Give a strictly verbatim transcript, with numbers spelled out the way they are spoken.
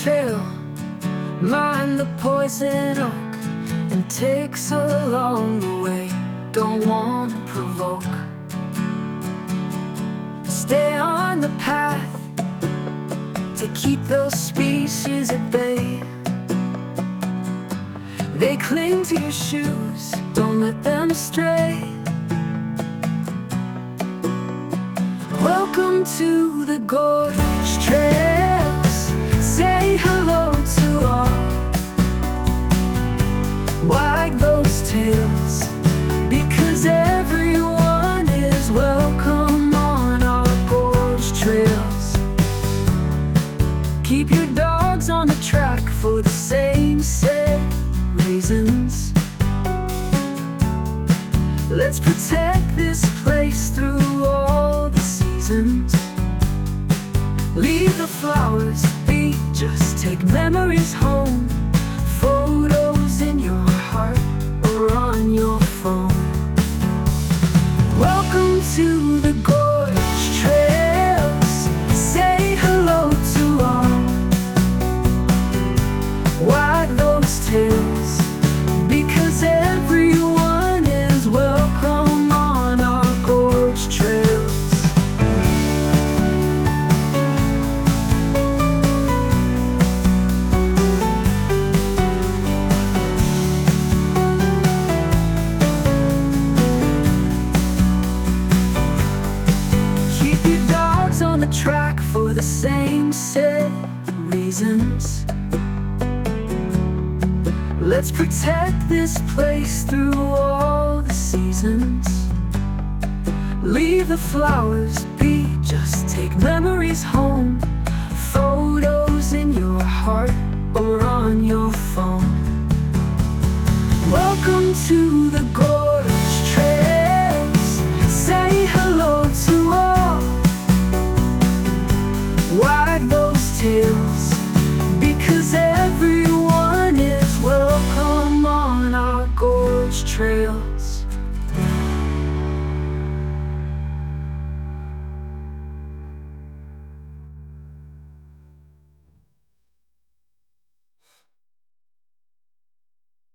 trail, mind the poison oak, and takes along the way. Don't want to provoke. Stay on the path to keep those species at bay. They cling to your shoes, don't let them stray. Welcome to the Gorge Trails. Say hello to all. Wag those tails, because everyone is welcome on our Gorge Trails. Keep your dogs on the track for the same set reasons. Let's protect this place through all the seasons. Leave the flowers be, just take memories home. Photos in your heart or on your phone. Welcome to the Gorge Trails. Say hello to all. Wag those tails, because everyone is welcome on our Gorge Trails. Keep your dogs on the track for the same set reasons. Let's protect this place through all the seasons. Leave the flowers be, just take memories home. Photos in your heart or on your phone. Welcome to the Gorge Trails. Say hello to all. Wag those tails,